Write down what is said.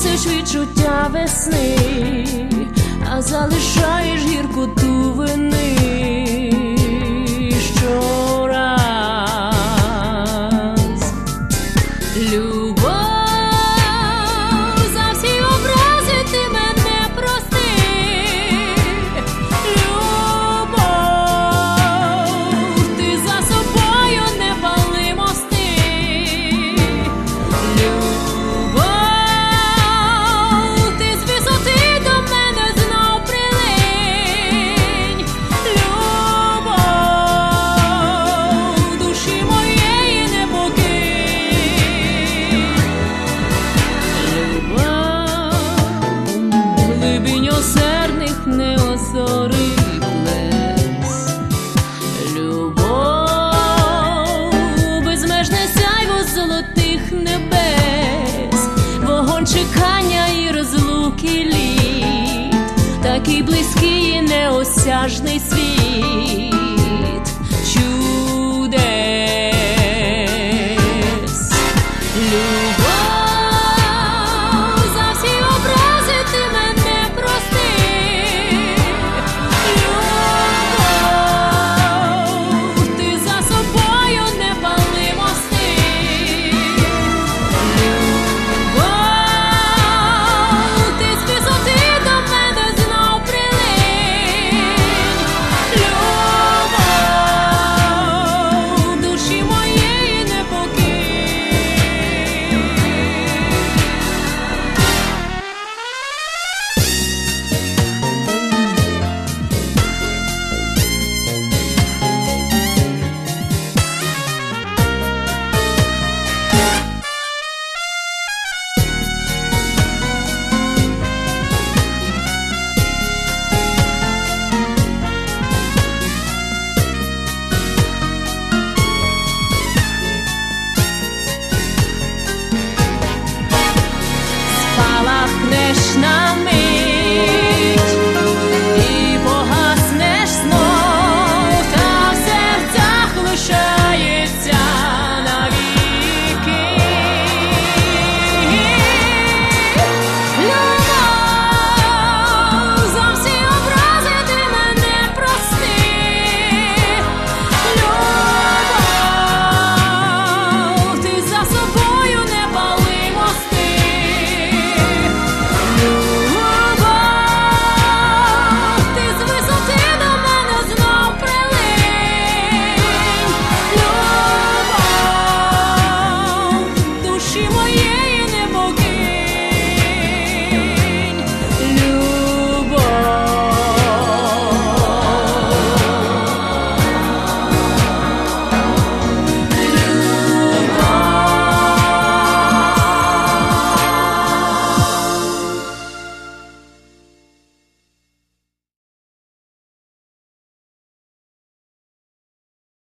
приносиш відчуття весни, а залишаєш гіркоту вини щораз. Любов, за всі образи ти мене прости. Любов, ти за собою не пали мости. Любов, ти з висоти до мене знов прилинь. Любов, душі моєї не покинь. Любов, глибінь осердних неозорих плес. Любов, безмежне сяйво золотих небес, вогонь чекання і розлуки літ, такий близький і неосяжний світ чудес. Любов, за всі образи ти мене прости. Любов, ти за собою не пали мости. Любов, ти з висоти до мене знов прилинь. Любов, душі моєї не покинь. Спалахнеш на мить,